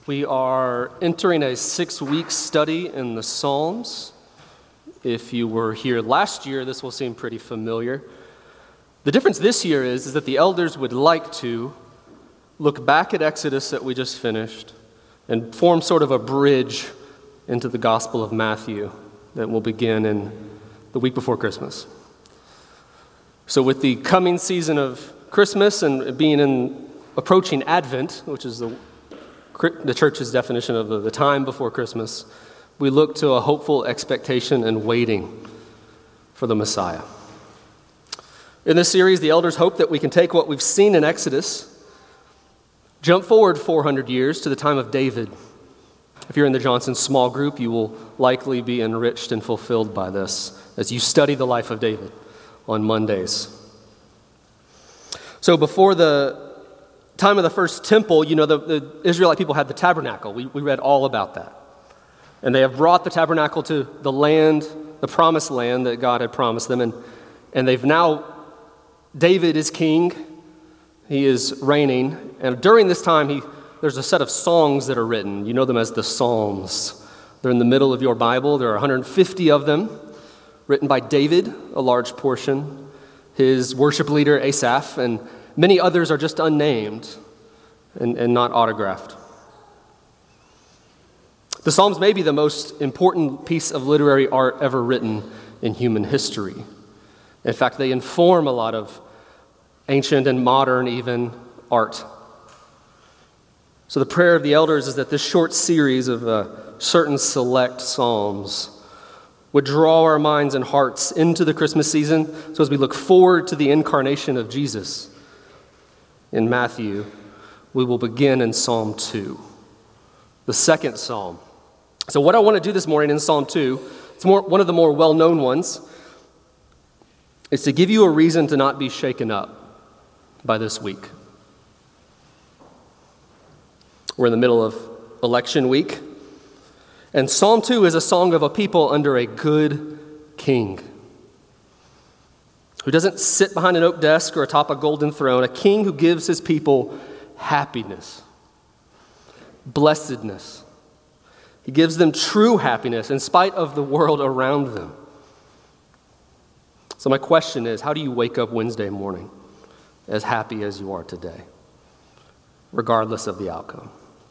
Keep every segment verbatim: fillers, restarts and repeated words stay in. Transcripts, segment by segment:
We are entering a six-week study in the Psalms. If you were here last year, this will seem pretty familiar. The difference this year is, is that the elders would like to look back at Exodus that we just finished and form sort of a bridge into the Gospel of Matthew that will begin in the week before Christmas. So with the coming season of Christmas and being in approaching Advent, which is the the church's definition of the time before Christmas, we look to a hopeful expectation and waiting for the Messiah. In this series, the elders hope that we can take what we've seen in Exodus, jump forward four hundred years to the time of David. If you're in the Johnson small group, you will likely be enriched and fulfilled by this as you study the life of David on Mondays. So before the time of the first temple, you know, the, the Israelite people had the tabernacle. We, we read all about that. And they have brought the tabernacle to the land, the promised land that God had promised them. And, and they've now, David is king. He is reigning. And during this time, he there's a set of songs that are written. You know them as the Psalms. They're in the middle of your Bible. There are one hundred fifty of them, written by David, a large portion, his worship leader Asaph, and many others are just unnamed and, and not autographed. The Psalms may be the most important piece of literary art ever written in human history. In fact, they inform a lot of ancient and modern even art. So the prayer of the elders is that this short series of uh, certain select psalms would draw our minds and hearts into the Christmas season. So as we look forward to the incarnation of Jesus in Matthew, we will begin in Psalm two, the second psalm. So what I want to do this morning in Psalm two, it's more, one of the more well-known ones, is to give you a reason to not be shaken up by this week. We're in the middle of election week, and Psalm two is a song of a people under a good king who doesn't sit behind an oak desk or atop a golden throne, a king who gives his people happiness, blessedness. He gives them true happiness in spite of the world around them. So my question is, how do you wake up Wednesday morning as happy as you are today, regardless of the outcome?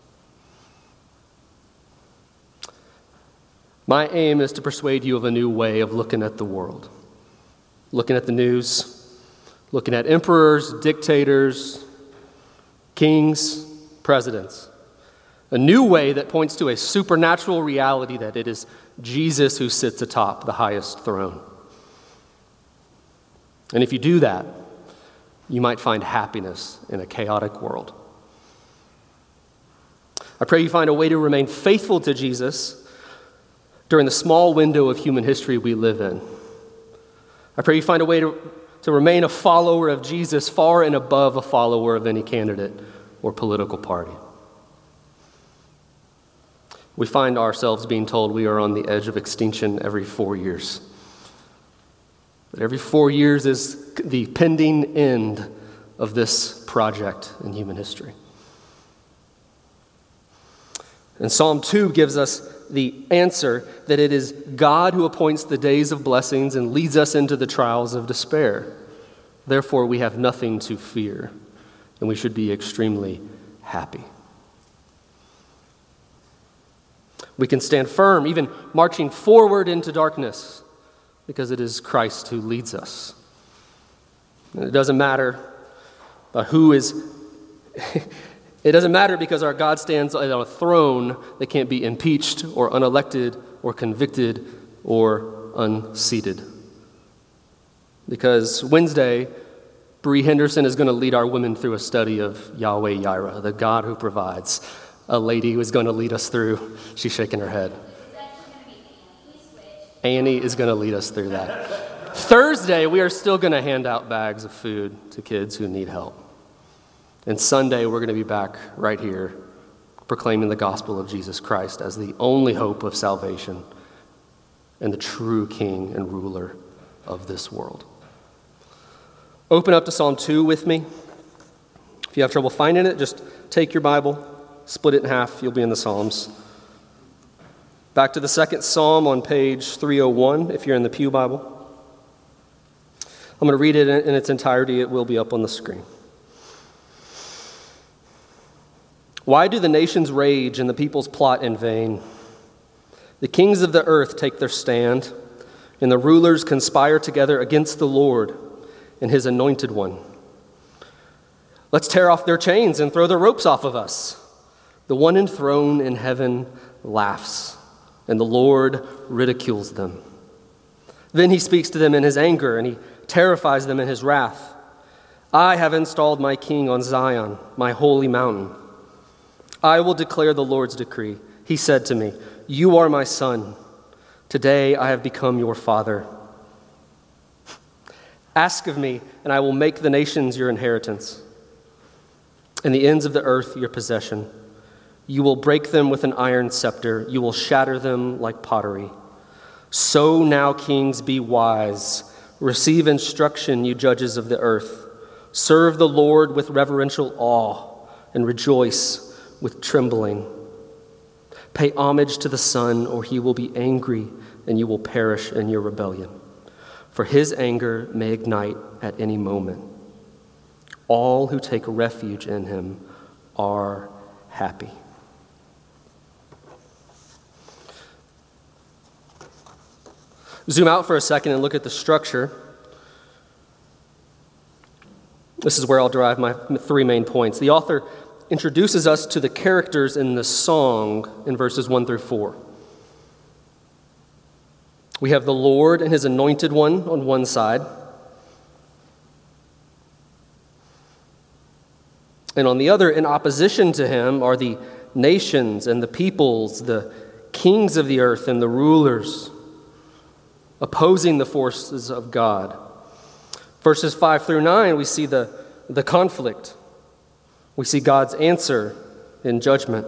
My aim is to persuade you of a new way of looking at the world. Looking at the news, looking at emperors, dictators, kings, presidents. A new way that points to a supernatural reality that it is Jesus who sits atop the highest throne. And if you do that, you might find happiness in a chaotic world. I pray you find a way to remain faithful to Jesus during the small window of human history we live in. I pray you find a way to, to remain a follower of Jesus far and above a follower of any candidate or political party. We find ourselves being told we are on the edge of extinction every four years. That every four years is the pending end of this project in human history. And Psalm two gives us the answer that it is God who appoints the days of blessings and leads us into the trials of despair. Therefore, we have nothing to fear, and we should be extremely happy. We can stand firm, even marching forward into darkness, because it is Christ who leads us. And it doesn't matter uh, who is... It doesn't matter because our God stands on a throne that can't be impeached or unelected or convicted or unseated. Because Wednesday, Bree Henderson is going to lead our women through a study of Yahweh Yireh, the God who provides. A lady who is going to lead us through. She's shaking her head. Annie is going to lead us through that. Thursday, we are still going to hand out bags of food to kids who need help. And Sunday, we're going to be back right here proclaiming the gospel of Jesus Christ as the only hope of salvation and the true king and ruler of this world. Open up to Psalm two with me. If you have trouble finding it, just take your Bible, split it in half, you'll be in the Psalms. Back to the second Psalm on page three oh one, if you're in the Pew Bible. I'm going to read it in its entirety. It will be up on the screen. Why do the nations rage and the peoples plot in vain? The kings of the earth take their stand, and the rulers conspire together against the Lord and his anointed one. Let's tear off their chains and throw their ropes off of us. The one enthroned in heaven laughs, and the Lord ridicules them. Then he speaks to them in his anger, and he terrifies them in his wrath. I have installed my king on Zion, my holy mountain. I will declare the Lord's decree. He said to me, you are my son. Today I have become your father. Ask of me, and I will make the nations your inheritance, and the ends of the earth your possession. You will break them with an iron scepter. You will shatter them like pottery. So now, kings, be wise. Receive instruction, you judges of the earth. Serve the Lord with reverential awe and rejoice with trembling. Pay homage to the Son, or he will be angry, and you will perish in your rebellion. For his anger may ignite at any moment. All who take refuge in him are happy. Zoom out for a second and look at the structure. This is where I'll derive my three main points. The author introduces us to the characters in the song in verses one through four. We have the Lord and his anointed one on one side. And on the other, in opposition to him, are the nations and the peoples, the kings of the earth and the rulers, opposing the forces of God. Verses five through nine, we see the, the conflict. We see God's answer in judgment.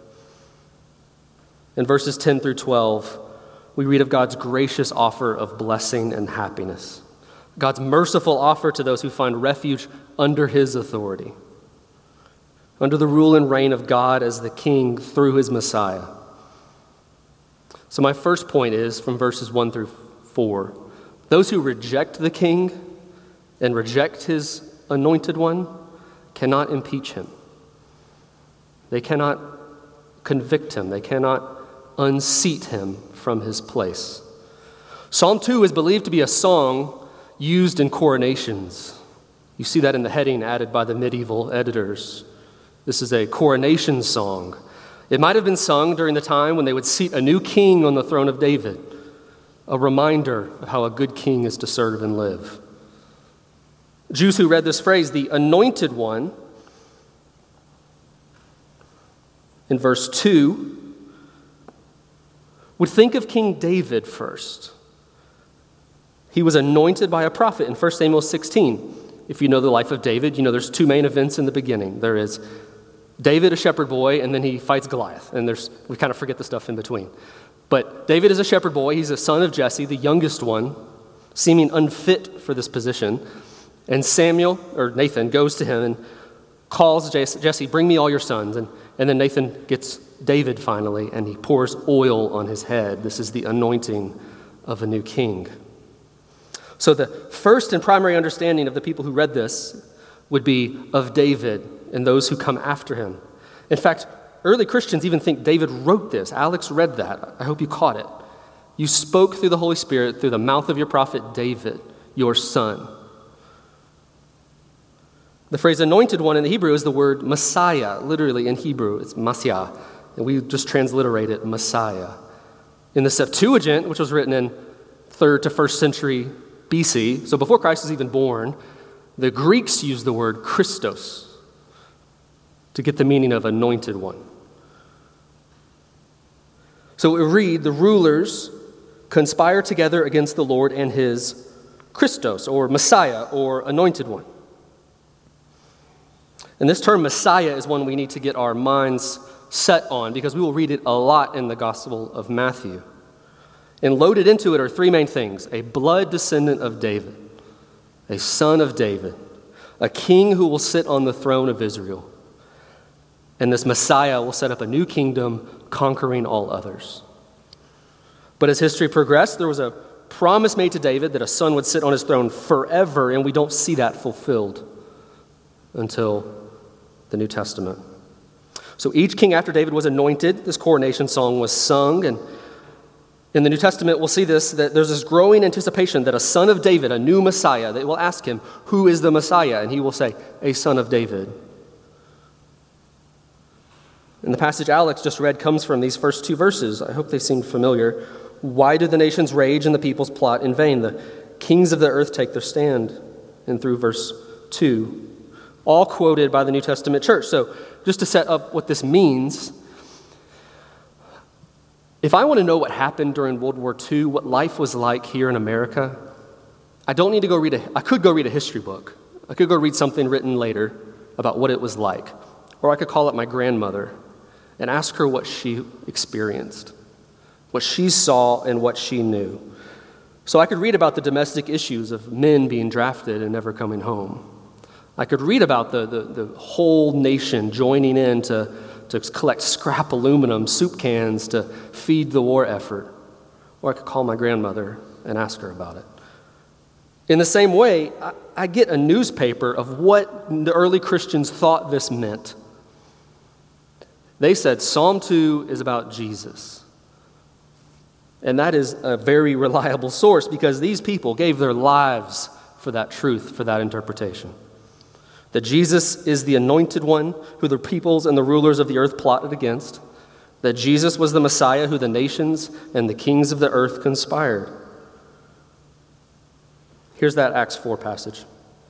In verses ten through twelve, we read of God's gracious offer of blessing and happiness. God's merciful offer to those who find refuge under his authority, under the rule and reign of God as the king through his Messiah. So my first point is from verses one through four. Those who reject the king and reject his anointed one cannot impeach him. They cannot convict him. They cannot unseat him from his place. Psalm two is believed to be a song used in coronations. You see that in the heading added by the medieval editors. This is a coronation song. It might have been sung during the time when they would seat a new king on the throne of David, a reminder of how a good king is to serve and live. Jews who read this phrase, the anointed one, in verse two, would think of King David first. He was anointed by a prophet in First Samuel sixteen. If you know the life of David, you know there's two main events in the beginning. There is David, a shepherd boy, and then he fights Goliath. And there's we kind of forget the stuff in between. But David is a shepherd boy. He's a son of Jesse, the youngest one, seeming unfit for this position. And Samuel, or Nathan, goes to him and calls Jesse, bring me all your sons. And, and then Nathan gets David finally, and he pours oil on his head. This is the anointing of a new king. So the first and primary understanding of the people who read this would be of David and those who come after him. In fact, early Christians even think David wrote this. Alex read that. I hope you caught it. You spoke through the Holy Spirit through the mouth of your prophet David, your son. The phrase anointed one in the Hebrew is the word Messiah. Literally in Hebrew, it's Messiah. And we just transliterate it Messiah. In the Septuagint, which was written in third to first century B C, so before Christ was even born, the Greeks used the word Christos to get the meaning of anointed one. So we read, the rulers conspire together against the Lord and his Christos, or Messiah, or anointed one. And this term Messiah is one we need to get our minds set on because we will read it a lot in the Gospel of Matthew. And loaded into it are three main things: a blood descendant of David, a son of David, a king who will sit on the throne of Israel. And this Messiah will set up a new kingdom, conquering all others. But as history progressed, there was a promise made to David that a son would sit on his throne forever, and we don't see that fulfilled until the New Testament. So each king after David was anointed. This coronation song was sung, and in the New Testament, we'll see this, that there's this growing anticipation that a son of David, a new Messiah, they will ask him, who is the Messiah? And he will say, a son of David. And the passage Alex just read comes from these first two verses. I hope they seem familiar. Why do the nations rage and the peoples plot in vain? The kings of the earth take their stand. And through verse two, all quoted by the New Testament church. So just to set up what this means, if I want to know what happened during World War Two, what life was like here in America, I don't need to go read a, I could go read a history book. I could go read something written later about what it was like. Or I could call up my grandmother and ask her what she experienced, what she saw and what she knew. So I could read about the domestic issues of men being drafted and never coming home. I could read about the, the, the whole nation joining in to, to collect scrap aluminum, soup cans to feed the war effort. Or I could call my grandmother and ask her about it. In the same way, I, I get a newspaper of what the early Christians thought this meant. They said Psalm two is about Jesus. And that is a very reliable source because these people gave their lives for that truth, for that interpretation. That Jesus is the anointed one who the peoples and the rulers of the earth plotted against. That Jesus was the Messiah who the nations and the kings of the earth conspired. Here's that Acts four passage.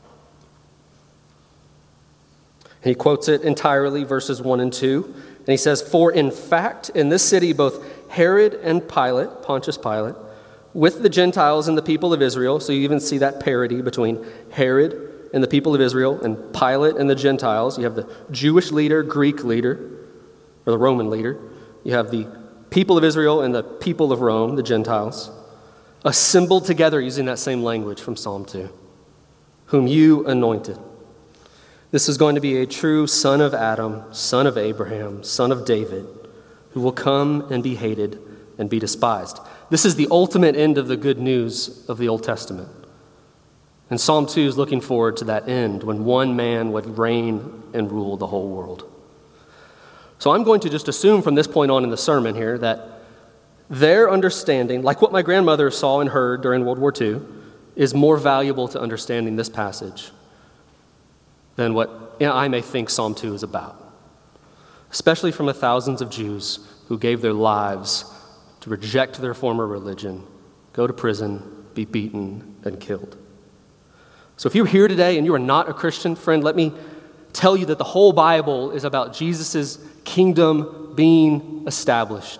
He quotes it entirely, verses one and two. And he says, for in fact, in this city, both Herod and Pilate, Pontius Pilate, with the Gentiles and the people of Israel, so you even see that parity between Herod and the people of Israel and Pilate and the Gentiles. You have the Jewish leader, Greek leader, or the Roman leader. You have the people of Israel and the people of Rome, the Gentiles, assembled together using that same language from Psalm two, whom you anointed. This is going to be a true son of Adam, son of Abraham, son of David, who will come and be hated and be despised. This is the ultimate end of the good news of the Old Testament. And Psalm two is looking forward to that end when one man would reign and rule the whole world. So I'm going to just assume from this point on in the sermon here that their understanding, like what my grandmother saw and heard during World War Two, is more valuable to understanding this passage than what you know, I may think Psalm two is about, especially from the thousands of Jews who gave their lives to reject their former religion, go to prison, be beaten, and killed. So if you're here today and you are not a Christian, friend, let me tell you that the whole Bible is about Jesus' kingdom being established.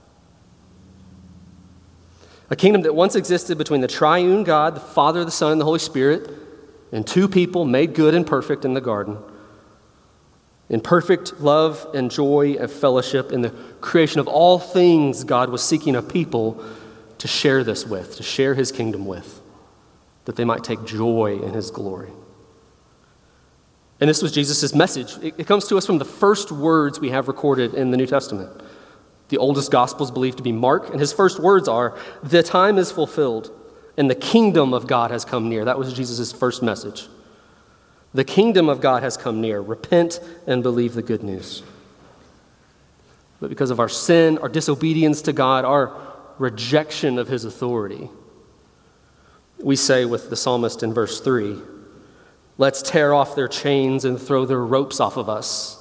A kingdom that once existed between the triune God, the Father, the Son, and the Holy Spirit, and two people made good and perfect in the garden, in perfect love and joy and fellowship in the creation of all things. God was seeking a people to share this with, to share his kingdom with, that they might take joy in his glory. And this was Jesus' message. It, it comes to us from the first words we have recorded in the New Testament. The oldest gospel is believed to be Mark, and his first words are, the time is fulfilled, and the kingdom of God has come near. That was Jesus' first message. The kingdom of God has come near. Repent and believe the good news. But because of our sin, our disobedience to God, our rejection of his authority, we say with the psalmist in verse three, let's tear off their chains and throw their ropes off of us.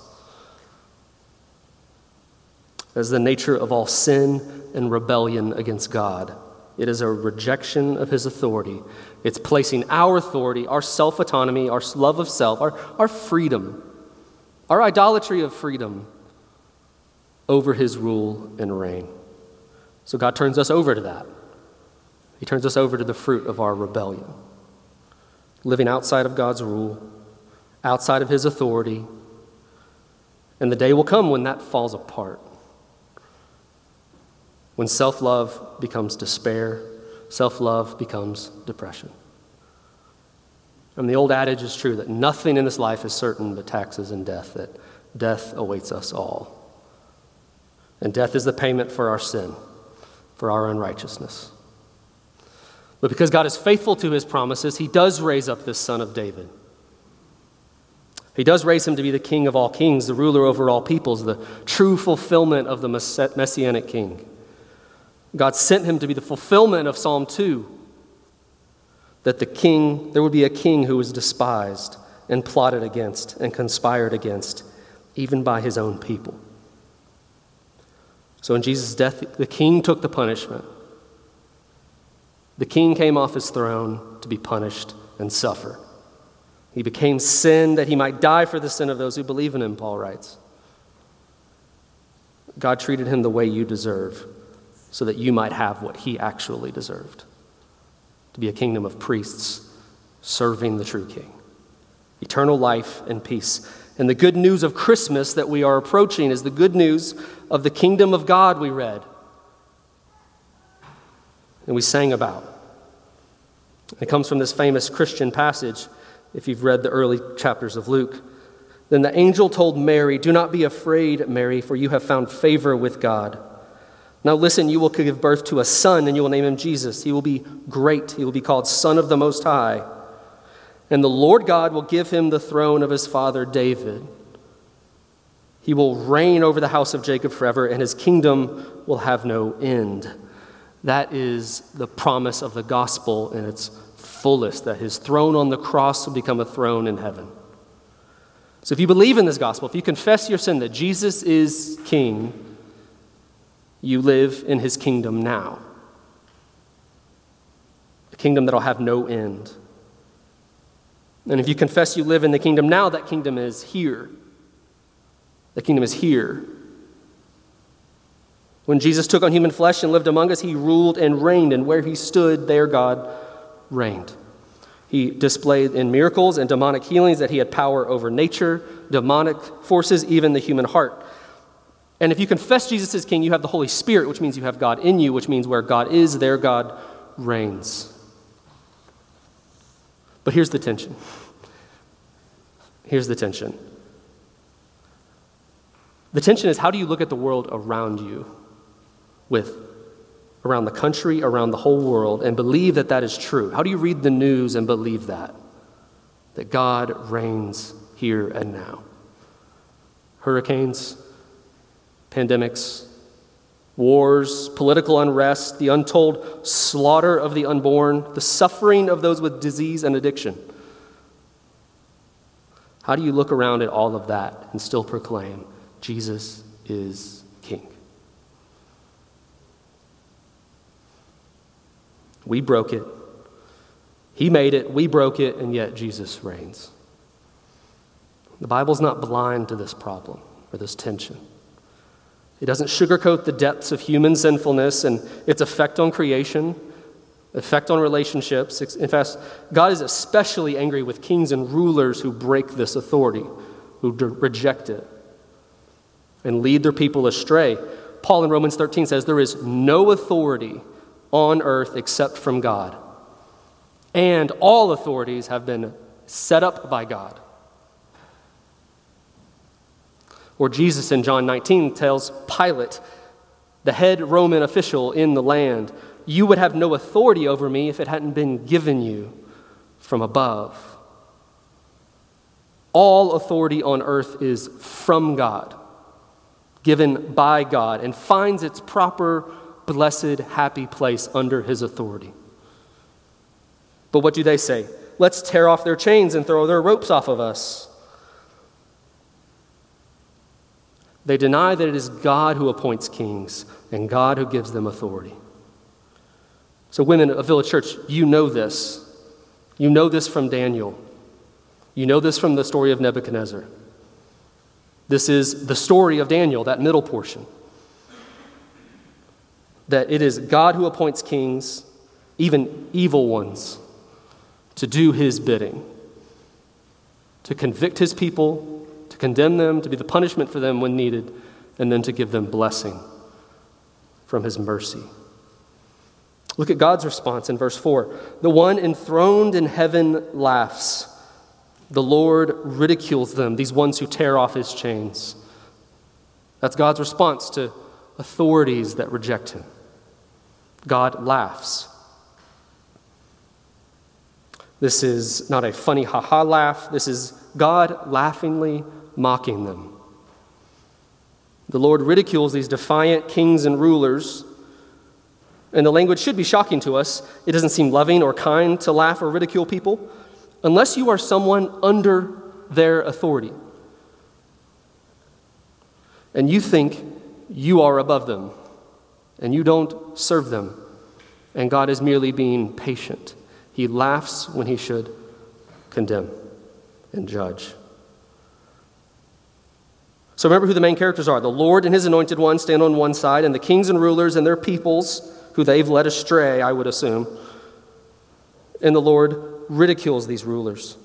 As the nature of all sin and rebellion against God. It is a rejection of his authority. It's placing our authority, our self-autonomy, our love of self, our, our freedom, our idolatry of freedom over his rule and reign. So God turns us over to that. He turns us over to the fruit of our rebellion. Living outside of God's rule, outside of his authority. And the day will come when that falls apart. When self-love becomes despair, self-love becomes depression. And the old adage is true that nothing in this life is certain but taxes and death, that death awaits us all. And death is the payment for our sin, for our unrighteousness. But because God is faithful to his promises, he does raise up this son of David. He does raise him to be the king of all kings, the ruler over all peoples, the true fulfillment of the messianic king. God sent him to be the fulfillment of Psalm two, that the king, there would be a king who was despised and plotted against and conspired against, even by his own people. So in Jesus' death, the king took the punishment. The king came off his throne to be punished and suffer. He became sin that he might die for the sin of those who believe in him, Paul writes. God treated him the way you deserve so that you might have what he actually deserved, to be a kingdom of priests serving the true king. Eternal life and peace. And the good news of Christmas that we are approaching is the good news of the kingdom of God we read and we sang about. It comes from this famous Christian passage, if you've read the early chapters of Luke. Then the angel told Mary, "Do not be afraid, Mary, for you have found favor with God. Now listen, you will give birth to a son, and you will name him Jesus. He will be great. He will be called Son of the Most High. And the Lord God will give him the throne of his father David. He will reign over the house of Jacob forever, and his kingdom will have no end." That is the promise of the gospel in its fullest, that his throne on the cross will become a throne in heaven. So if you believe in this gospel, if you confess your sin that Jesus is king, you live in his kingdom now. A kingdom that will have no end. And if you confess you live in the kingdom now, that kingdom is here. The kingdom is here. When Jesus took on human flesh and lived among us, he ruled and reigned, and where he stood, there God reigned. He displayed in miracles and demonic healings that he had power over nature, demonic forces, even the human heart. And if you confess Jesus as king, you have the Holy Spirit, which means you have God in you, which means where God is, there God reigns. But here's the tension. Here's the tension. The tension is, how do you look at the world around you, with around the country, around the whole world, and believe that that is true? How do you read the news and believe that? That God reigns here and now. Hurricanes, pandemics, wars, political unrest, the untold slaughter of the unborn, the suffering of those with disease and addiction. How do you look around at all of that and still proclaim Jesus is king? We broke it. He made it. We broke it, and yet Jesus reigns. The Bible's not blind to this problem or this tension. It doesn't sugarcoat the depths of human sinfulness and its effect on creation, effect on relationships. In fact, God is especially angry with kings and rulers who break this authority, who reject it and lead their people astray. Paul in Romans thirteen says, "There is no authority on earth except from God, and all authorities have been set up by God." Or Jesus in John nineteen tells Pilate, the head Roman official in the land, "You would have no authority over me if it hadn't been given you from above." All authority on earth is from God, given by God, and finds its proper, blessed, happy place under his authority. But what do they say? Let's tear off their chains and throw their ropes off of us. They deny that it is God who appoints kings and God who gives them authority. So women of Village Church, you know this. You know this from Daniel. You know this from the story of Nebuchadnezzar. This is the story of Daniel, that middle portion. That it is God who appoints kings, even evil ones, to do his bidding, to convict his people, to condemn them, to be the punishment for them when needed, and then to give them blessing from his mercy. Look at God's response in verse four. "The one enthroned in heaven laughs. The Lord ridicules them, these ones who tear off his chains. That's God's response to authorities that reject him. God laughs. This is not a funny ha-ha laugh. This is God laughingly mocking them. The Lord ridicules these defiant kings and rulers, and the language should be shocking to us. It doesn't seem loving or kind to laugh or ridicule people unless you are someone under their authority and you think you are above them and you don't serve them, and God is merely being patient. He laughs when he should condemn and judge. So remember who the main characters are. The Lord and his anointed one stand on one side, and the kings and rulers and their peoples, who they've led astray, I would assume. And the Lord ridicules these rulers.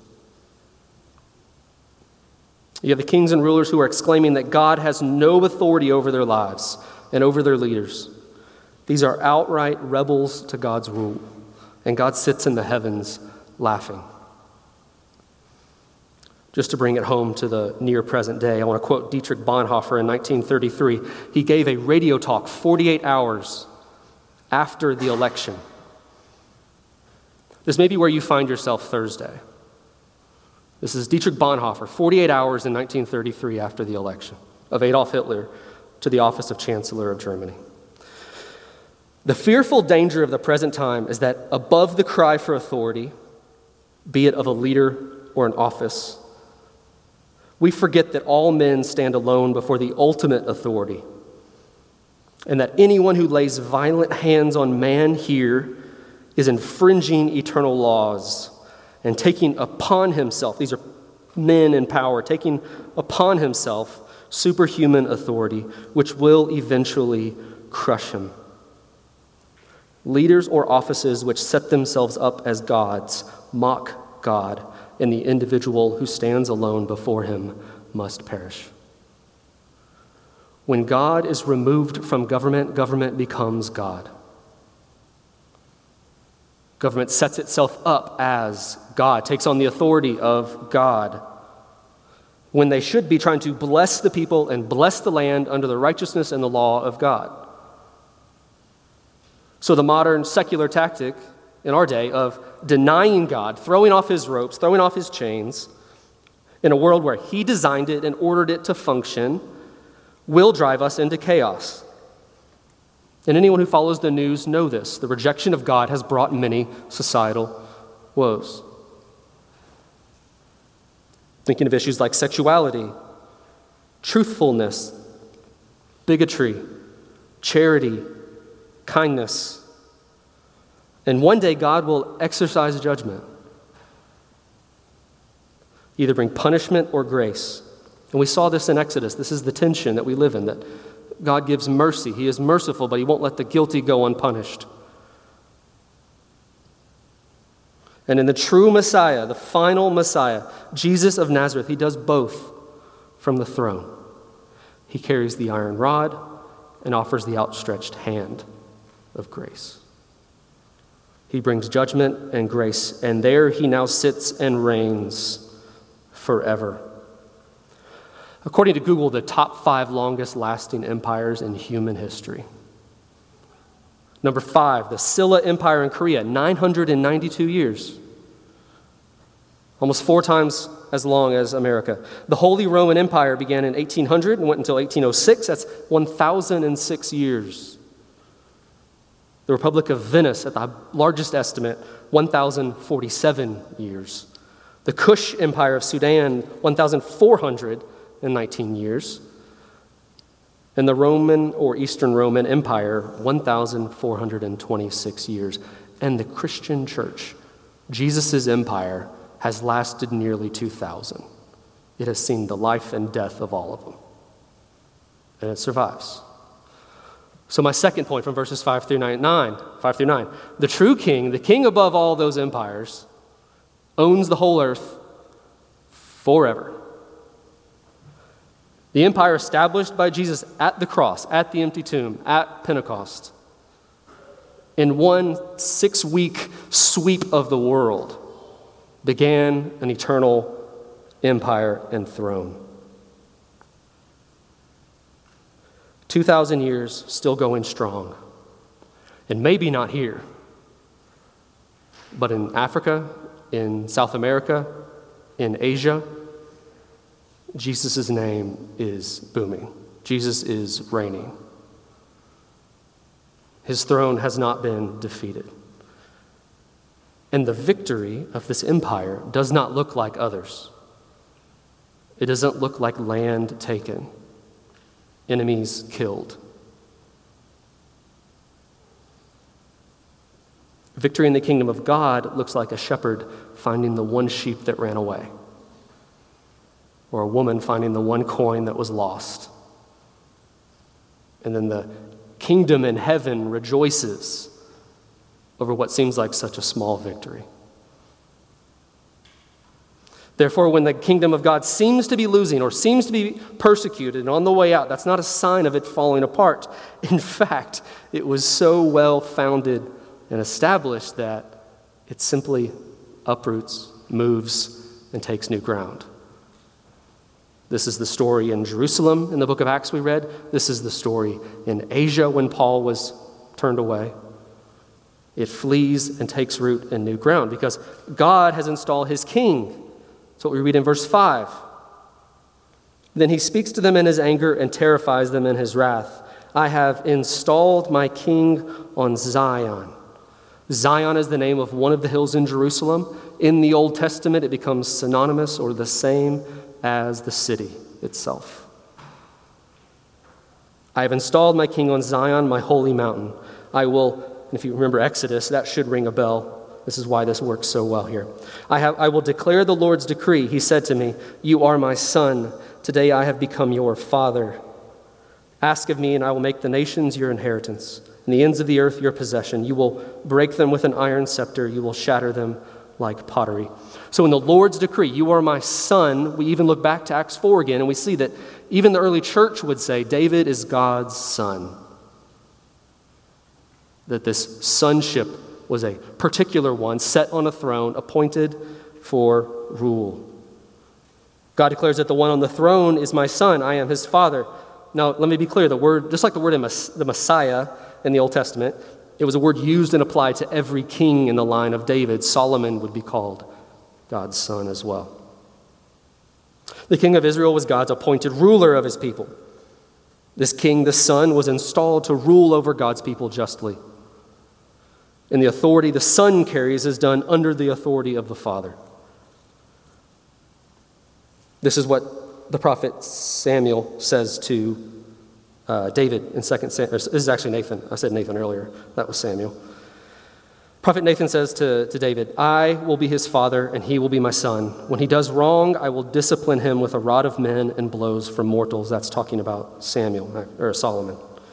You have the kings and rulers who are exclaiming that God has no authority over their lives and over their leaders. These are outright rebels to God's rule, and God sits in the heavens laughing. Just to bring it home to the near present day, I want to quote Dietrich Bonhoeffer in nineteen thirty-three. He gave a radio talk forty-eight hours after the election. This may be where you find yourself Thursday. This is Dietrich Bonhoeffer, forty-eight hours in nineteen thirty-three after the election of Adolf Hitler to the office of Chancellor of Germany. The fearful danger of the present time is that above the cry for authority, be it of a leader or an office, we forget that all men stand alone before the ultimate authority, and that anyone who lays violent hands on man here is infringing eternal laws and taking upon himself, these are men in power, taking upon himself superhuman authority, which will eventually crush him. Leaders or offices which set themselves up as gods mock God, and the individual who stands alone before him must perish. When God is removed from government, government becomes God. Government sets itself up as God, takes on the authority of God, when they should be trying to bless the people and bless the land under the righteousness and the law of God. So the modern secular tactic in our day of denying God, throwing off his ropes, throwing off his chains, in a world where he designed it and ordered it to function, will drive us into chaos. And anyone who follows the news know this. The rejection of God has brought many societal woes. Thinking of issues like sexuality, truthfulness, bigotry, charity, kindness. And one day God will exercise judgment, either bring punishment or grace. And we saw this in Exodus. This is the tension that we live in, that God gives mercy. He is merciful, but he won't let the guilty go unpunished. And in the true Messiah, the final Messiah, Jesus of Nazareth, he does both from the throne. He carries the iron rod and offers the outstretched hand of grace. He brings judgment and grace, and there he now sits and reigns forever. According to Google, the top five longest lasting empires in human history. Number five, the Silla Empire in Korea, nine hundred ninety-two years. Almost four times as long as America. The Holy Roman Empire began in eighteen hundred and went until eighteen oh six. That's one thousand six years. The Republic of Venice, at the largest estimate, one thousand forty-seven years. The Kush Empire of Sudan, one thousand four hundred nineteen years. And the Roman or Eastern Roman Empire, one thousand four hundred twenty-six years. And the Christian church, Jesus' empire, has lasted nearly two thousand. It has seen the life and death of all of them. And it survives. So my second point from verses five through nine, five through nine, the true king, the king above all those empires, owns the whole earth forever. The empire established by Jesus at the cross, at the empty tomb, at Pentecost, in one six-week sweep of the world, began an eternal empire, and throne. two thousand years still going strong. And maybe not here, but in Africa, in South America, in Asia, Jesus' name is booming. Jesus is reigning. His throne has not been defeated. And the victory of this empire does not look like others. It doesn't look like land taken, enemies killed. Victory in the kingdom of God looks like a shepherd finding the one sheep that ran away, or a woman finding the one coin that was lost. And then the kingdom in heaven rejoices over what seems like such a small victory. Therefore, when the kingdom of God seems to be losing or seems to be persecuted and on the way out, that's not a sign of it falling apart. In fact, it was so well founded and established that it simply uproots, moves, and takes new ground. This is the story in Jerusalem in the book of Acts we read. This is the story in Asia when Paul was turned away. It flees and takes root in new ground because God has installed his king. That's what we read in verse five. Then he speaks to them in his anger and terrifies them in his wrath. I have installed my king on Zion. Zion is the name of one of the hills in Jerusalem. In the Old Testament, it becomes synonymous or the same as the city itself. I have installed my king on Zion, my holy mountain. I will, and if you remember Exodus, that should ring a bell. This is why this works so well here. I have, I will declare the Lord's decree. He said to me, you are my son. Today I have become your father. Ask of me, and I will make the nations your inheritance, and the ends of the earth your possession. You will break them with an iron scepter. You will shatter them like pottery. So in the Lord's decree, you are my son, we even look back to Acts four again, and we see that even the early church would say David is God's son. That this sonship was a particular one, set on a throne, appointed for rule. God declares that the one on the throne is my son. I am his father. Now, let me be clear. The word, just like the word in the Messiah in the Old Testament, it was a word used and applied to every king in the line of David. Solomon would be called God's son as well. The king of Israel was God's appointed ruler of his people. This king, the son, was installed to rule over God's people justly. And the authority the son carries is done under the authority of the father. This is what the prophet Samuel says to uh, David in Second Samuel. This is actually Nathan. I said Nathan earlier. That was Samuel. Prophet Nathan says to, to David, I will be his father and he will be my son. When he does wrong, I will discipline him with a rod of men and blows from mortals. That's talking about Samuel, or Solomon.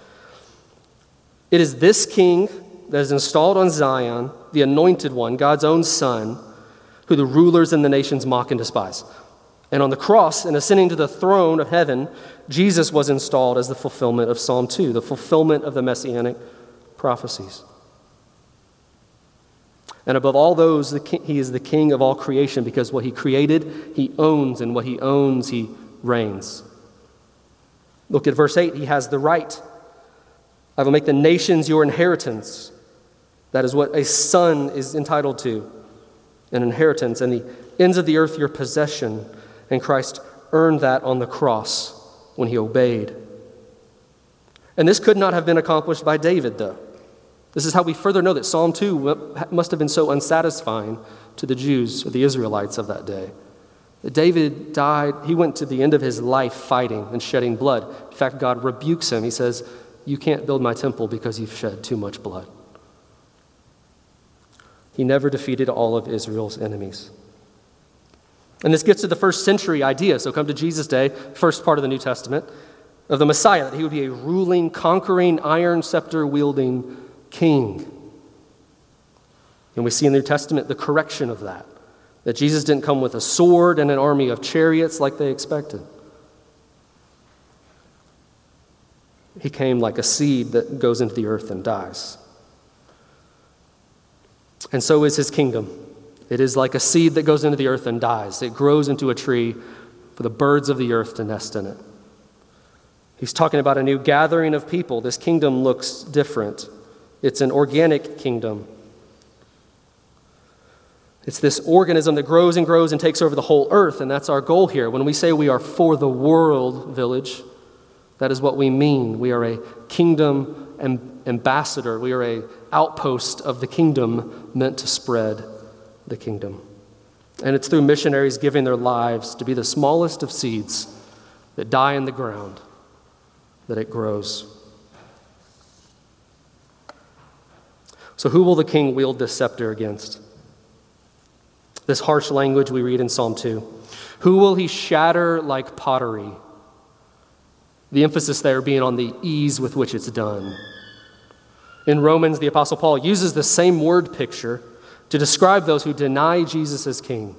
It is this king that is installed on Zion, the anointed one, God's own son, who the rulers and the nations mock and despise. And on the cross, and ascending to the throne of heaven, Jesus was installed as the fulfillment of Psalm two, the fulfillment of the messianic prophecies. And above all those, the king, he is the king of all creation, because what he created, he owns, and what he owns, he reigns. Look at verse eight. He has the right. I will make the nations your inheritance. That is what a son is entitled to, an inheritance, and the ends of the earth your possession. And Christ earned that on the cross when he obeyed. And this could not have been accomplished by David, though. This is how we further know that Psalm two must have been so unsatisfying to the Jews or the Israelites of that day. That David died, he went to the end of his life fighting and shedding blood. In fact, God rebukes him. He says, you can't build my temple because you've shed too much blood. He never defeated all of Israel's enemies. And this gets to the first century idea. So come to Jesus' day, first part of the New Testament, of the Messiah, that he would be a ruling, conquering, iron scepter-wielding king. And we see in the New Testament the correction of that, that Jesus didn't come with a sword and an army of chariots like they expected. He came like a seed that goes into the earth and dies. And so is his kingdom. It is like a seed that goes into the earth and dies. It grows into a tree for the birds of the earth to nest in it. He's talking about a new gathering of people. This kingdom looks different. It's an organic kingdom. It's this organism that grows and grows and takes over the whole earth, and that's our goal here. When we say we are for the world, Village, that is what we mean. We are a kingdom ambassador. We are an outpost of the kingdom meant to spread the kingdom. And it's through missionaries giving their lives to be the smallest of seeds that die in the ground that it grows. So who will the king wield this scepter against? This harsh language we read in Psalm two. Who will he shatter like pottery? The emphasis there being on the ease with which it's done. In Romans, the Apostle Paul uses the same word picture to describe those who deny Jesus as king.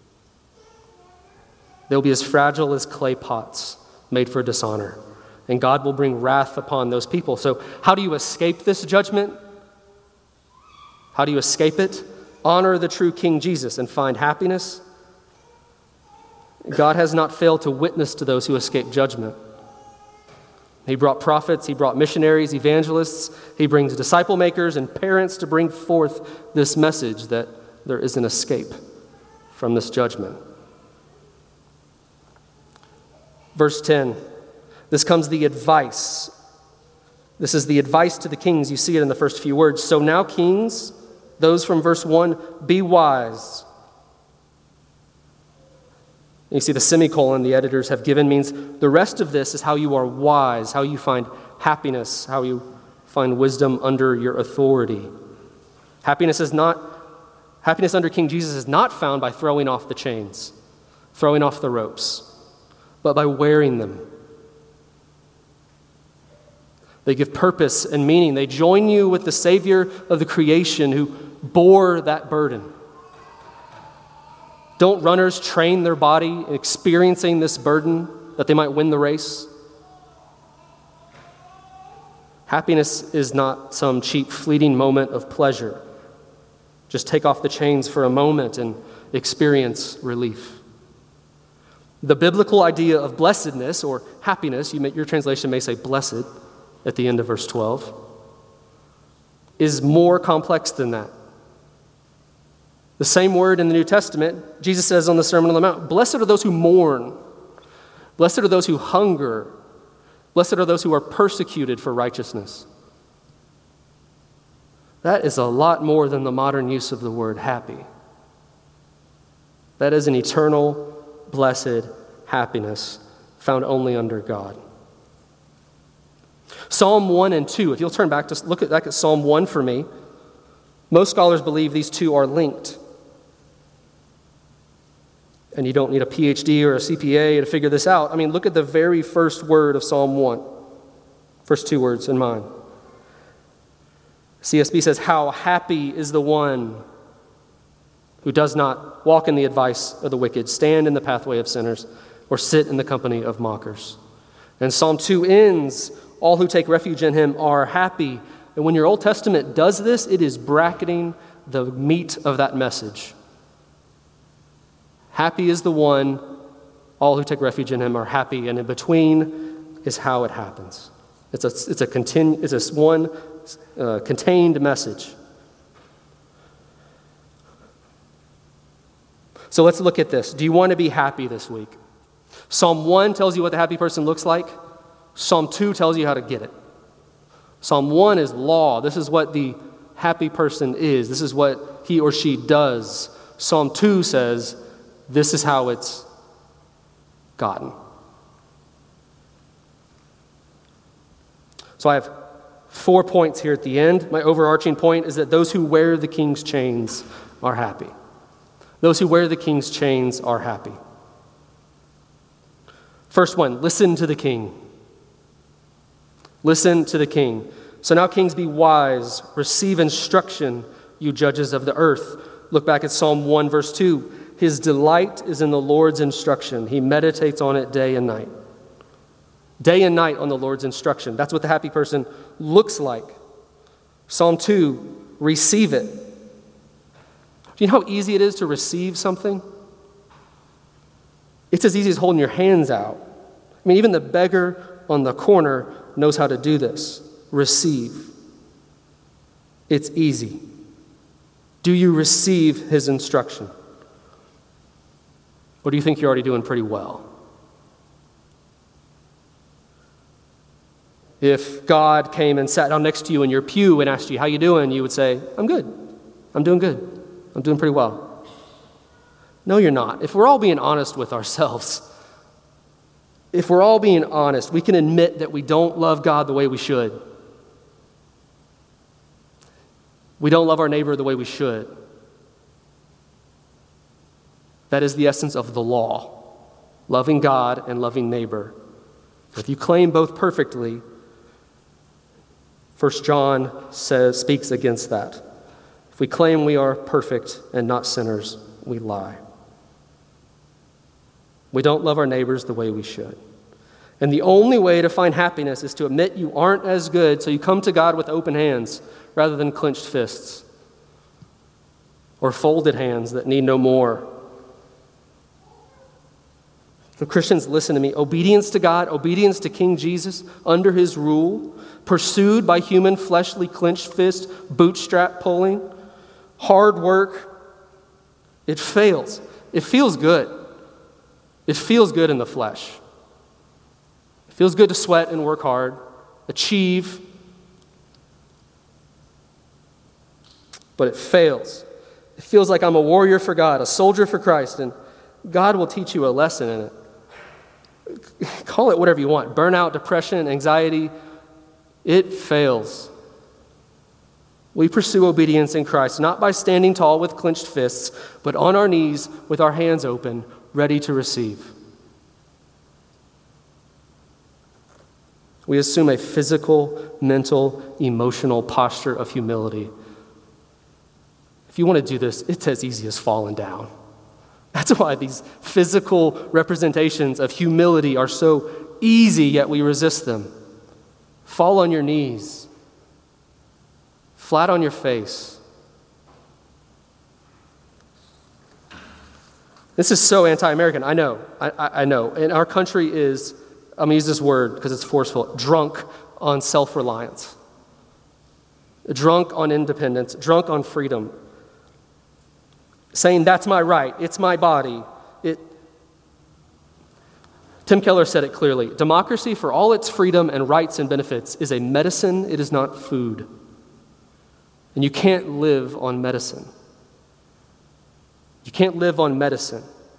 They'll be as fragile as clay pots made for dishonor, and God will bring wrath upon those people. So how do you escape this judgment? How do you escape it? Honor the true King Jesus and find happiness. God has not failed to witness to those who escape judgment. He brought prophets, he brought missionaries, evangelists, he brings disciple makers and parents to bring forth this message that there is an escape from this judgment. Verse ten, this comes the advice. This is the advice to the kings. You see it in the first few words. So now, kings, those from verse one, be wise. You see the semicolon the editors have given means the rest of this is how you are wise, how you find happiness, how you find wisdom under your authority. Happiness is not happiness under King Jesus is not found by throwing off the chains, throwing off the ropes, but by wearing them. They give purpose and meaning. They join you with the Savior of the creation who bore that burden. Don't runners train their body in experiencing this burden that they might win the race? Happiness is not some cheap, fleeting moment of pleasure. Just take off the chains for a moment and experience relief. The biblical idea of blessedness or happiness, you may, your translation may say blessed at the end of verse twelve, is more complex than that. The same word in the New Testament, Jesus says on the Sermon on the Mount, blessed are those who mourn. Blessed are those who hunger. Blessed are those who are persecuted for righteousness. That is a lot more than the modern use of the word happy. That is an eternal, blessed happiness found only under God. Psalm one and two, if you'll turn back to look at, back at Psalm one for me, most scholars believe these two are linked. And you don't need a P H D or a C P A to figure this out. I mean, look at the very first word of Psalm one. First two words in mine. C S B says, how happy is the one who does not walk in the advice of the wicked, stand in the pathway of sinners, or sit in the company of mockers. And Psalm two ends, all who take refuge in him are happy. And when your Old Testament does this, it is bracketing the meat of that message. Happy is the one, all who take refuge in him are happy, and in between is how it happens. It's a, it's a, continu, it's a one uh, contained message. So let's look at this. Do you want to be happy this week? Psalm one tells you what the happy person looks like. Psalm two tells you how to get it. Psalm one is law. This is what the happy person is. This is what he or she does. Psalm two says, this is how it's gotten. So I have four points here at the end. My overarching point is that those who wear the king's chains are happy. Those who wear the king's chains are happy. First one, listen to the king. Listen to the king. So now, kings, be wise. Receive instruction, you judges of the earth. Look back at Psalm one, verse two. His delight is in the Lord's instruction. He meditates on it day and night. Day and night on the Lord's instruction. That's what the happy person looks like. Psalm two, receive it. Do you know how easy it is to receive something? It's as easy as holding your hands out. I mean, even the beggar on the corner knows how to do this. Receive. It's easy. Do you receive his instruction? Or do you think you're already doing pretty well? If God came and sat down next to you in your pew and asked you, how you doing? You would say, I'm good. I'm doing good. I'm doing pretty well. No, you're not. If we're all being honest with ourselves, if we're all being honest, we can admit that we don't love God the way we should. We don't love our neighbor the way we should. That is the essence of the law, loving God and loving neighbor. If you claim both perfectly, First John says, speaks against that. If we claim we are perfect and not sinners, we lie. We don't love our neighbors the way we should. And the only way to find happiness is to admit you aren't as good, so you come to God with open hands rather than clenched fists or folded hands that need no more. So Christians, listen to me. Obedience to God, obedience to King Jesus under his rule, pursued by human fleshly clenched fist, bootstrap pulling, hard work, it fails. It feels good. It feels good in the flesh. It feels good to sweat and work hard, achieve, but it fails. It feels like I'm a warrior for God, a soldier for Christ, and God will teach you a lesson in it. Call it whatever you want. Burnout, depression, anxiety. It fails. We pursue obedience in Christ, not by standing tall with clenched fists, but on our knees with our hands open, ready to receive. We assume a physical, mental, emotional posture of humility. If you want to do this, it's as easy as falling down. That's why these physical representations of humility are so easy, yet we resist them. Fall on your knees. Flat on your face. This is so anti-American. I know. I, I, I know. And our country is, I'm going to use this word because it's forceful, drunk on self-reliance. Drunk on independence. Drunk on freedom. Saying, that's my right, it's my body. It, Tim Keller said it clearly. Democracy, for all its freedom and rights and benefits, is a medicine, it is not food. And you can't live on medicine. You can't live on medicine.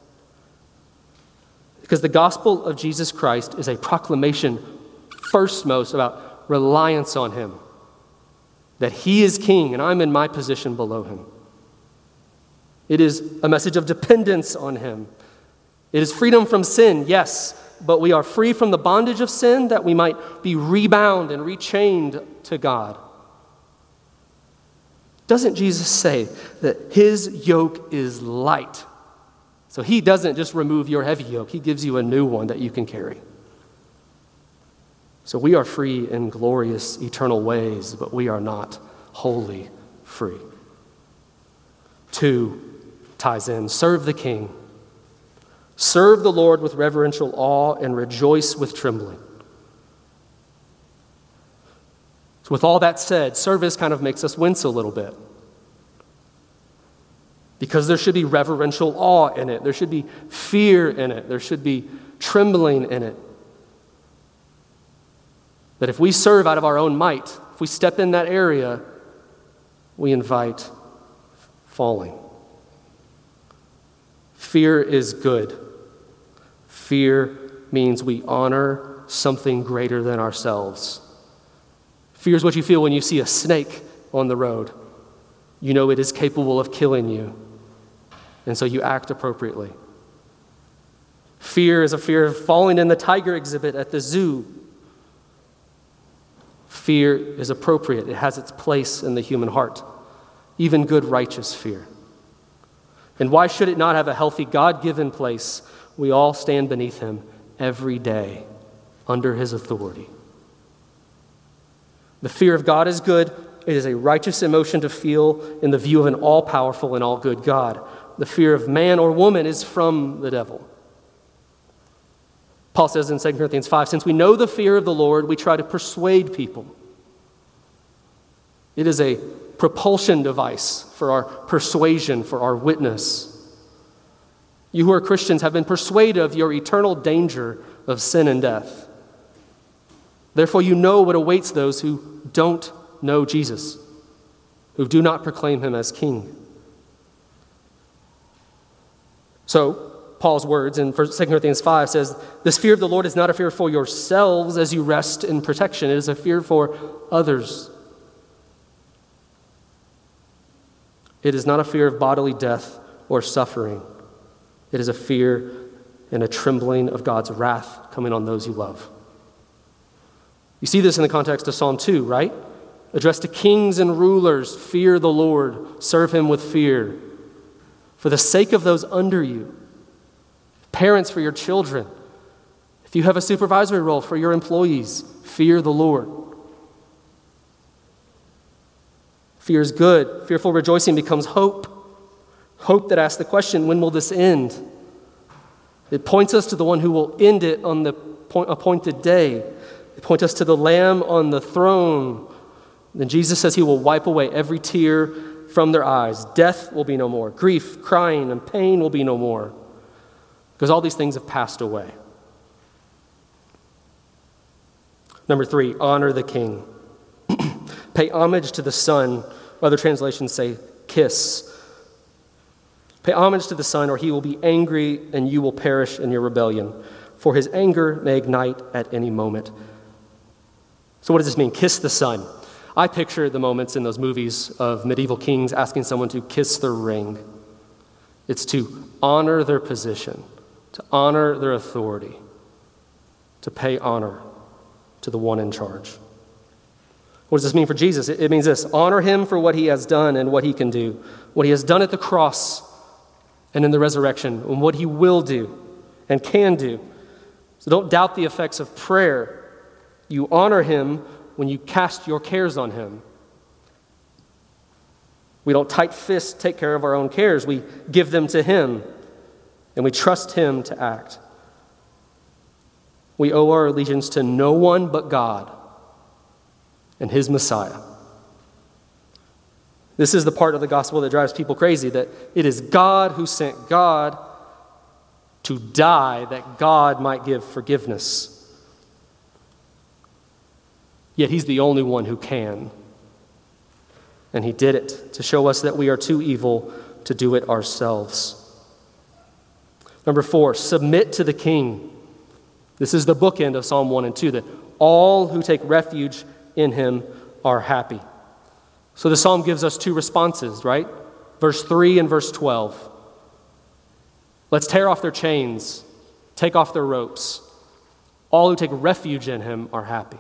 Because the gospel of Jesus Christ is a proclamation, first most, about reliance on him. That he is king and I'm in my position below him. It is a message of dependence on him. It is freedom from sin, yes, but we are free from the bondage of sin that we might be rebound and rechained to God. Doesn't Jesus say that his yoke is light? So he doesn't just remove your heavy yoke, he gives you a new one that you can carry. So we are free in glorious eternal ways, but we are not wholly free. Two, ties in, serve the King. Serve the Lord with reverential awe and rejoice with trembling. So with all that said, service kind of makes us wince a little bit. Because there should be reverential awe in it. There should be fear in it. There should be trembling in it. That if we serve out of our own might, if we step in that area, we invite falling. Fear is good. Fear means we honor something greater than ourselves. Fear is what you feel when you see a snake on the road. You know it is capable of killing you, and so you act appropriately. Fear is a fear of falling in the tiger exhibit at the zoo. Fear is appropriate. It has its place in the human heart, even good, righteous fear. And why should it not have a healthy, God-given place? We all stand beneath him every day under his authority. The fear of God is good. It is a righteous emotion to feel in the view of an all-powerful and all-good God. The fear of man or woman is from the devil. Paul says in Second Corinthians five, since we know the fear of the Lord, we try to persuade people. It is a propulsion device for our persuasion, for our witness. You who are Christians have been persuaded of your eternal danger of sin and death. Therefore, you know what awaits those who don't know Jesus, who do not proclaim him as king. So, Paul's words in Second Corinthians five says, this fear of the Lord is not a fear for yourselves as you rest in protection. It is a fear for others. It is not a fear of bodily death or suffering. It is a fear and a trembling of God's wrath coming on those you love. You see this in the context of Psalm two, right? Addressed to kings and rulers, fear the Lord, serve him with fear. For the sake of those under you, parents for your children, if you have a supervisory role for your employees, fear the Lord. Fear is good. Fearful rejoicing becomes hope. Hope that asks the question, when will this end? It points us to the one who will end it on the appointed day. It points us to the Lamb on the throne. Then Jesus says he will wipe away every tear from their eyes. Death will be no more. Grief, crying, and pain will be no more. Because all these things have passed away. Number three, honor the king. Pay homage to the Son. Other translations say kiss. Pay homage to the Son, or he will be angry and you will perish in your rebellion. For his anger may ignite at any moment. So what does this mean? Kiss the Son. I picture the moments in those movies of medieval kings asking someone to kiss their ring. It's to honor their position, to honor their authority, to pay honor to the one in charge. What does this mean for Jesus? It means this: honor him for what he has done and what he can do, what he has done at the cross and in the resurrection, and what he will do and can do. So don't doubt the effects of prayer. You honor him when you cast your cares on him. We don't tight fist take care of our own cares. We give them to him, and we trust him to act. We owe our allegiance to no one but God and his Messiah. This is the part of the gospel that drives people crazy, that it is God who sent God to die that God might give forgiveness. Yet he's the only one who can. And he did it to show us that we are too evil to do it ourselves. Number four, submit to the king. This is the bookend of Psalm one and two, that all who take refuge in him are happy. So the psalm gives us two responses, right? Verse three and verse twelve. Let's tear off their chains, take off their ropes. All who take refuge in him are happy.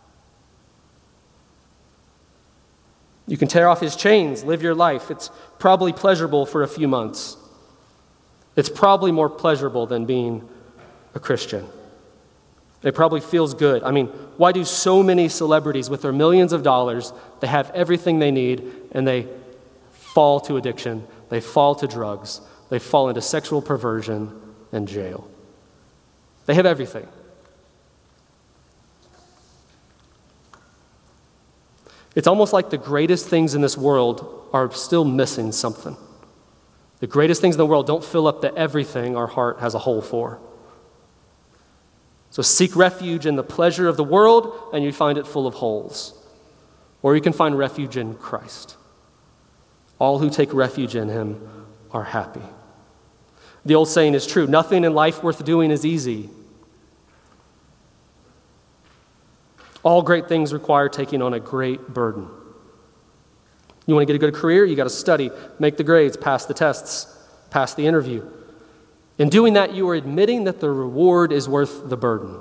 You can tear off his chains, live your life. It's probably pleasurable for a few months. It's probably more pleasurable than being a Christian. It probably feels good. I mean, why do so many celebrities with their millions of dollars, they have everything they need, and they fall to addiction, they fall to drugs, they fall into sexual perversion and jail? They have everything. It's almost like the greatest things in this world are still missing something. The greatest things in the world don't fill up the everything our heart has a hole for. So seek refuge in the pleasure of the world, and you find it full of holes. Or you can find refuge in Christ. All who take refuge in him are happy. The old saying is true: nothing in life worth doing is easy. All great things require taking on a great burden. You want to get a good career? You got to study, make the grades, pass the tests, pass the interview. In doing that, you are admitting that the reward is worth the burden.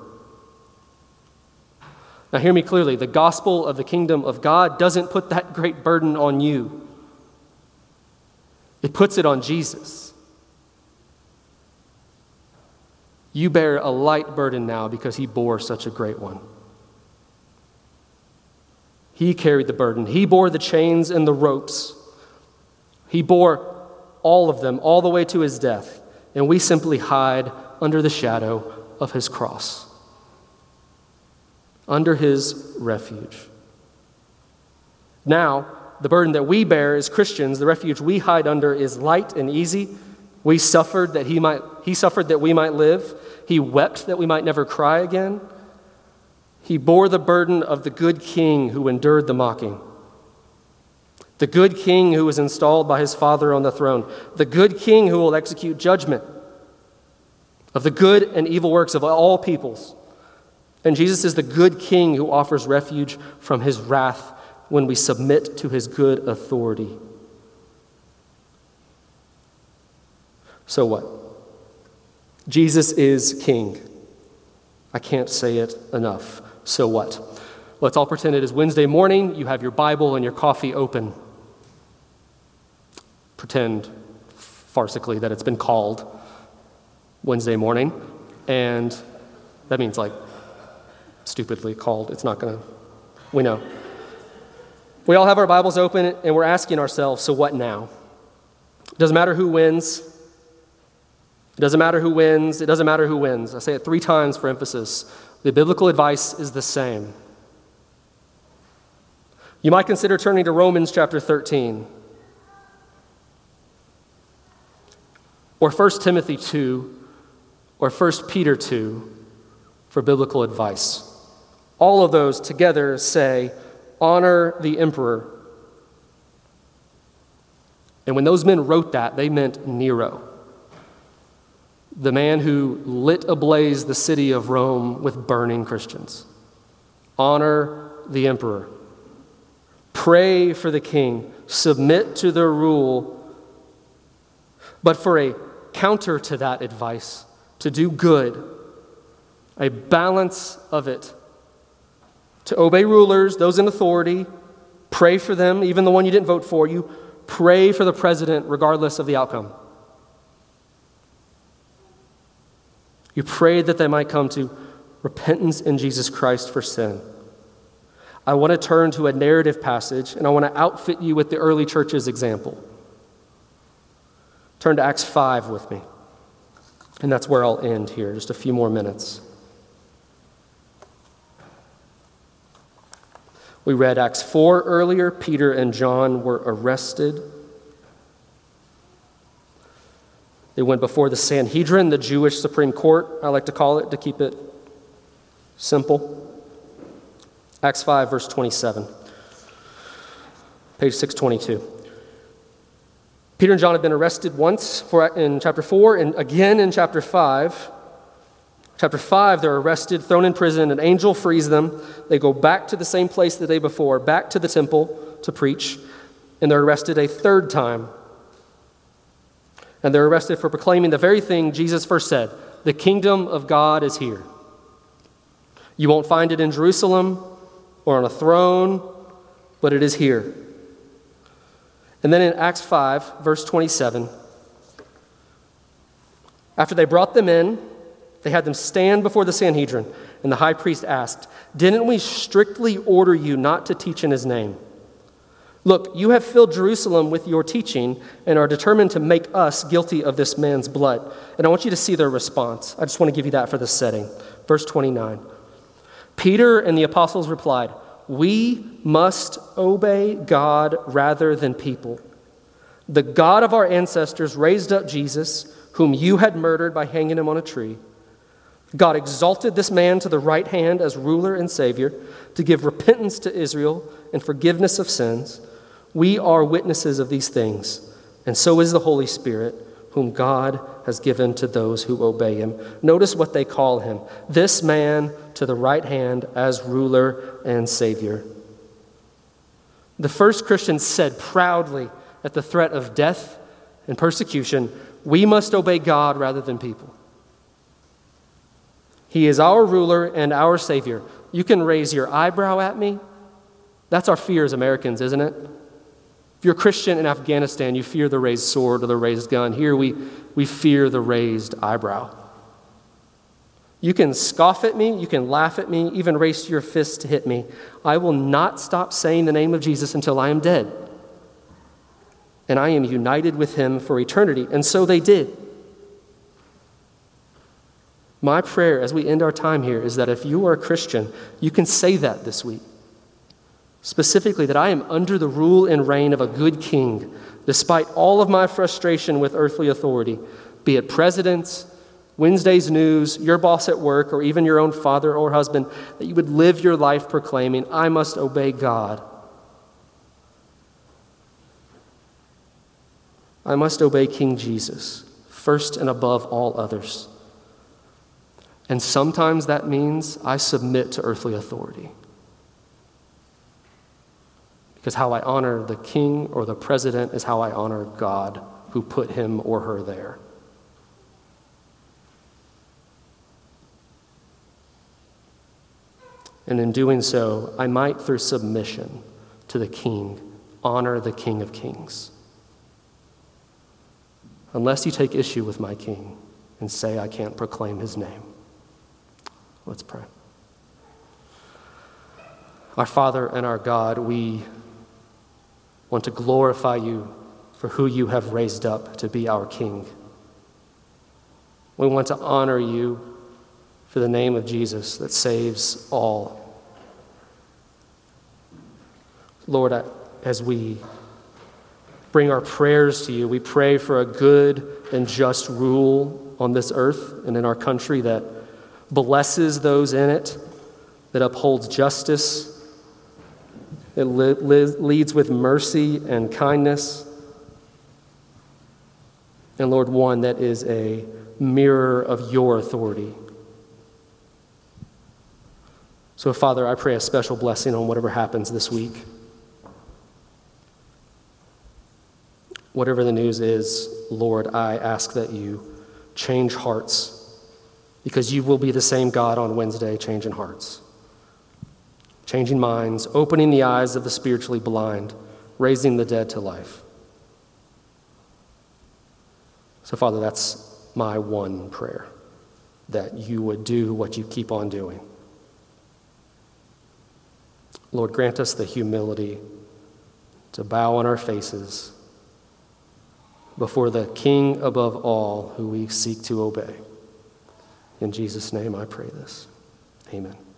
Now, hear me clearly. The gospel of the kingdom of God doesn't put that great burden on you. It puts it on Jesus. You bear a light burden now because he bore such a great one. He carried the burden. He bore the chains and the ropes. He bore all of them, all the way to his death. And we simply hide under the shadow of his cross, under his refuge. Now, the burden that we bear as Christians, the refuge we hide under, is light and easy. We suffered that he might, he suffered that we might live. He wept that we might never cry again. He bore the burden of the good king who endured the mocking. The good king who was installed by his Father on the throne. The good king who will execute judgment of the good and evil works of all peoples. And Jesus is the good king who offers refuge from his wrath when we submit to his good authority. So what? Jesus is king. I can't say it enough. So what? Let's all pretend it is Wednesday morning. You have your Bible and your coffee open. Pretend farcically that it's been called Wednesday morning. And that means like stupidly called. It's not going to, we know. We all have our Bibles open and we're asking ourselves, so what now? It doesn't matter who wins. It doesn't matter who wins. It doesn't matter who wins. I say it three times for emphasis. The biblical advice is the same. You might consider turning to Romans chapter thirteen. Or First Timothy two. Or First Peter two for biblical advice. All of those together say, honor the emperor. And when those men wrote that, they meant Nero, the man who lit ablaze the city of Rome with burning Christians. Honor the emperor. Pray for the king. Submit to their rule. But for a counter to that advice, to do good, a balance of it, to obey rulers, those in authority, pray for them, even the one you didn't vote for. You pray for the president regardless of the outcome. You pray that they might come to repentance in Jesus Christ for sin. I want to turn to a narrative passage, and I want to outfit you with the early church's example. Turn to Acts five with me. And that's where I'll end here, just a few more minutes. We read Acts four earlier. Peter and John were arrested. They went before the Sanhedrin, the Jewish Supreme Court, I like to call it, to keep it simple. Acts five, verse twenty-seven. Page six twenty-two. Peter and John have been arrested once for, in chapter four and again in chapter five. Chapter five, they're arrested, thrown in prison. An angel frees them. They go back to the same place the day before, back to the temple to preach, and they're arrested a third time. And they're arrested for proclaiming the very thing Jesus first said, the kingdom of God is here. You won't find it in Jerusalem or on a throne, but it is here. And then in Acts five, verse twenty-seven, after they brought them in, they had them stand before the Sanhedrin, and the high priest asked, "Didn't we strictly order you not to teach in his name? Look, you have filled Jerusalem with your teaching and are determined to make us guilty of this man's blood." And I want you to see their response. I just want to give you that for the setting. Verse twenty-nine. Peter and the apostles replied, "We must obey God rather than people. The God of our ancestors raised up Jesus, whom you had murdered by hanging him on a tree. God exalted this man to the right hand as ruler and savior to give repentance to Israel and forgiveness of sins. We are witnesses of these things, and so is the Holy Spirit, whom God has given to those who obey him." Notice what they call him. This man to the right hand as ruler and savior. The first Christians said proudly at the threat of death and persecution, we must obey God rather than people. He is our ruler and our savior. You can raise your eyebrow at me. That's our fear as Americans, isn't it? If you're a Christian in Afghanistan, you fear the raised sword or the raised gun. Here we, we fear the raised eyebrow. You can scoff at me, you can laugh at me, even raise your fist to hit me. I will not stop saying the name of Jesus until I am dead. And I am united with him for eternity. And so they did. My prayer as we end our time here is that if you are a Christian, you can say that this week. Specifically, that I am under the rule and reign of a good king, despite all of my frustration with earthly authority, be it presidents, Wednesday's news, your boss at work, or even your own father or husband, that you would live your life proclaiming, I must obey God. I must obey King Jesus, first and above all others. And sometimes that means I submit to earthly authority. Because how I honor the king or the president is how I honor God who put him or her there. And in doing so, I might, through submission to the king, honor the King of Kings. Unless you take issue with my king and say I can't proclaim his name. Let's pray. Our Father and our God, we want to glorify you for who you have raised up to be our King. We want to honor you for the name of Jesus that saves all. Lord, as we bring our prayers to you, we pray for a good and just rule on this earth and in our country that blesses those in it, that upholds justice, that li- li- leads with mercy and kindness. And Lord, one that is a mirror of your authority. So, Father, I pray a special blessing on whatever happens this week. Whatever the news is, Lord, I ask that you change hearts, because you will be the same God on Wednesday, changing hearts, changing minds, opening the eyes of the spiritually blind, raising the dead to life. So, Father, that's my one prayer, that you would do what you keep on doing. Lord, grant us the humility to bow on our faces before the King above all, who we seek to obey. In Jesus' name I pray this. Amen.